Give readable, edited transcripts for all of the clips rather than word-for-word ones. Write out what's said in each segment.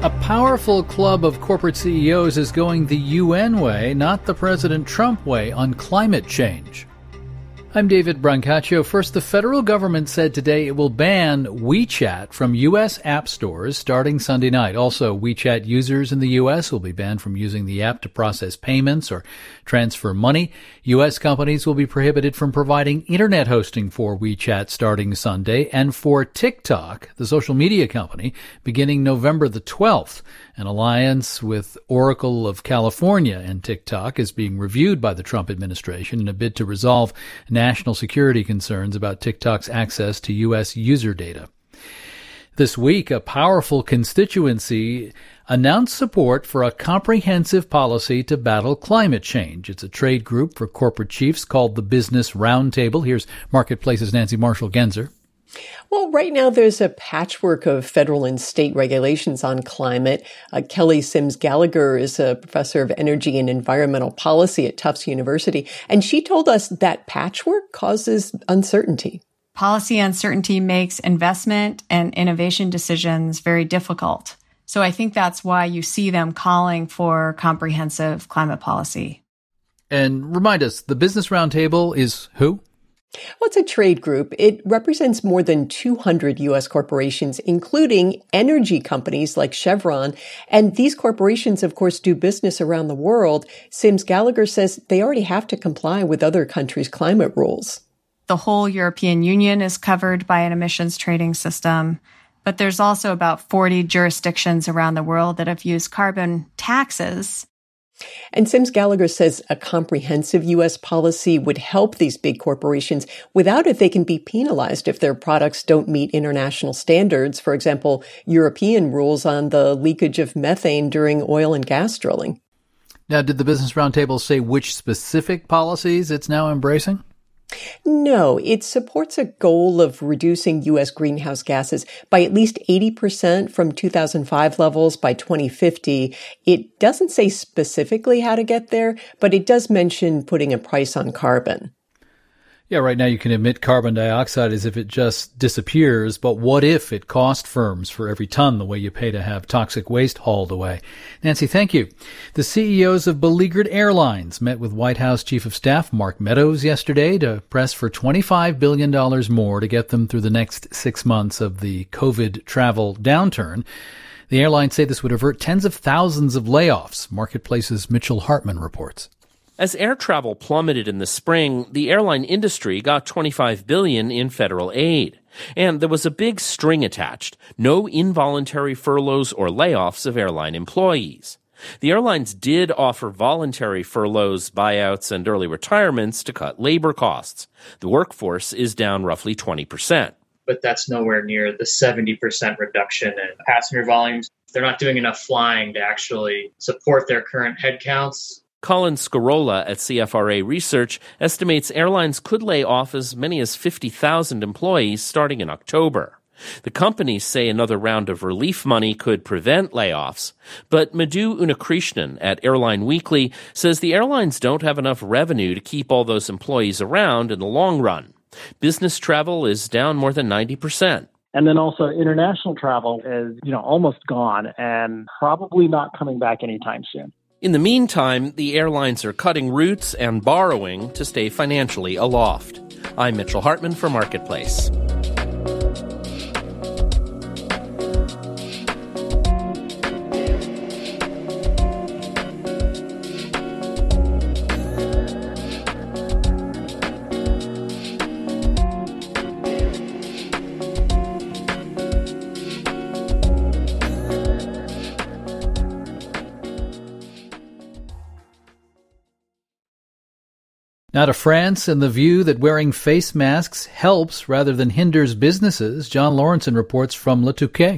A powerful club of corporate CEOs is going the UN way, not the President Trump way, on climate change. I'm David Brancaccio. First, the federal government said today it will ban WeChat from U.S. app stores starting Sunday night. Also, WeChat users in the U.S. will be banned from using the app to process payments or transfer money. U.S. companies will be prohibited from providing internet hosting for WeChat starting Sunday. And for TikTok, the social media company, beginning November the 12th. An alliance with Oracle of California and TikTok is being reviewed by the Trump administration in a bid to resolve national security concerns about TikTok's access to U.S. user data. This week, a powerful constituency announced support for a comprehensive policy to battle climate change. It's a trade group for corporate chiefs called the Business Roundtable. Here's Marketplace's Nancy Marshall-Genzer. Well, right now there's a patchwork of federal and state regulations on climate. Kelly Sims Gallagher is a professor of energy and environmental policy at Tufts University, and she told us that patchwork causes uncertainty. Policy uncertainty makes investment and innovation decisions very difficult. So I think that's why you see them calling for comprehensive climate policy. And remind us, the Business Roundtable is who? Well, it's a trade group. It represents more than 200 U.S. corporations, including energy companies like Chevron. And these corporations, of course, do business around the world. Sims Gallagher says they already have to comply with other countries' climate rules. The whole European Union is covered by an emissions trading system. But there's also about 40 jurisdictions around the world that have used carbon taxes. And Sims Gallagher says a comprehensive U.S. policy would help these big corporations. Without it, they can be penalized if their products don't meet international standards. For example, European rules on the leakage of methane during oil and gas drilling. Now, did the Business Roundtable say which specific policies it's now embracing? No, it supports a goal of reducing U.S. greenhouse gases by at least 80% from 2005 levels by 2050. It doesn't say specifically how to get there, but it does mention putting a price on carbon. Yeah, right now you can emit carbon dioxide as if it just disappears, but what if it cost firms for every ton the way you pay to have toxic waste hauled away? Nancy, thank you. The CEOs of beleaguered airlines met with White House Chief of Staff Mark Meadows yesterday to press for $25 billion more to get them through the next 6 months of the COVID travel downturn. The airlines say this would avert tens of thousands of layoffs. Marketplace's Mitchell Hartman reports. As air travel plummeted in the spring, the airline industry got $25 billion in federal aid. And there was a big string attached: no involuntary furloughs or layoffs of airline employees. The airlines did offer voluntary furloughs, buyouts, and early retirements to cut labor costs. The workforce is down roughly 20%. But that's nowhere near the 70% reduction in passenger volumes. They're not doing enough flying to actually support their current headcounts. Colin Scarola at CFRA Research estimates airlines could lay off as many as 50,000 employees starting in October. The companies say another round of relief money could prevent layoffs, but Madhu Unnikrishnan at Airline Weekly says the airlines don't have enough revenue to keep all those employees around in the long run. Business travel is down more than 90%. And then also international travel is, almost gone and probably not coming back anytime soon. In the meantime, the airlines are cutting routes and borrowing to stay financially aloft. I'm Mitchell Hartman for Marketplace. Now to France and the view that wearing face masks helps rather than hinders businesses. John Lawrenson reports from Le Touquet.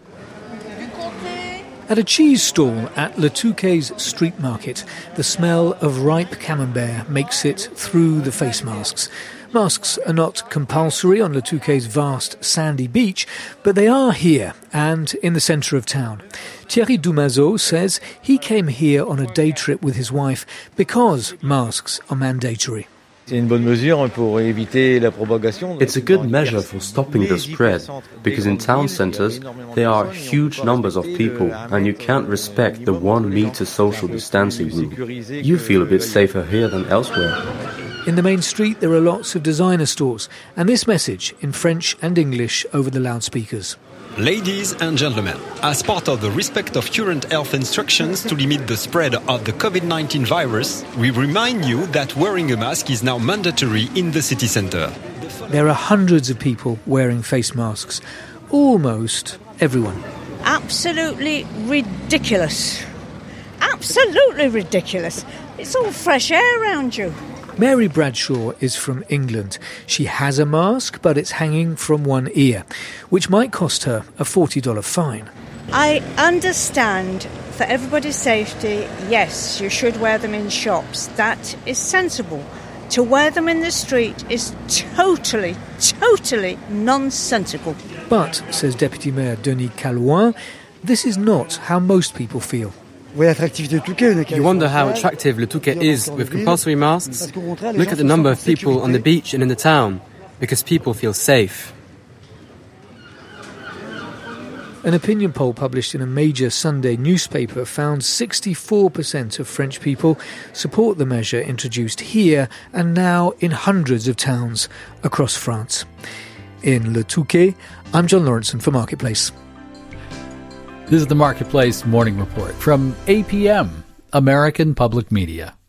At a cheese stall at Le Touquet's street market, the smell of ripe camembert makes it through the face masks. Masks are not compulsory on Le Touquet's vast sandy beach, but they are here and in the centre of town. Thierry Dumazeau says he came here on a day trip with his wife because masks are mandatory. It's a good measure for stopping the spread, because in town centres there are huge numbers of people and you can't respect the 1 meter social distancing rule. You feel a bit safer here than elsewhere. In the main street there are lots of designer stores, and this message in French and English over the loudspeakers. Ladies and gentlemen, as part of the respect of current health instructions to limit the spread of the COVID-19 virus, we remind you that wearing a mask is now mandatory in the city centre. There are hundreds of people wearing face masks. Almost everyone. Absolutely ridiculous. Absolutely ridiculous. It's all fresh air around you. Mary Bradshaw is from England. She has a mask, but it's hanging from one ear, which might cost her a $40 fine. I understand for everybody's safety, yes, you should wear them in shops. That is sensible. To wear them in the street is totally nonsensical. But, says Deputy Mayor Denis Calouin, this is not how most people feel. You wonder how attractive Le Touquet is with compulsory masks? Look at the number of people on the beach and in the town, because people feel safe. An opinion poll published in a major Sunday newspaper found 64% of French people support the measure introduced here and now in hundreds of towns across France. In Le Touquet, I'm John Lawrenson for Marketplace. This is the Marketplace Morning Report from APM, American Public Media.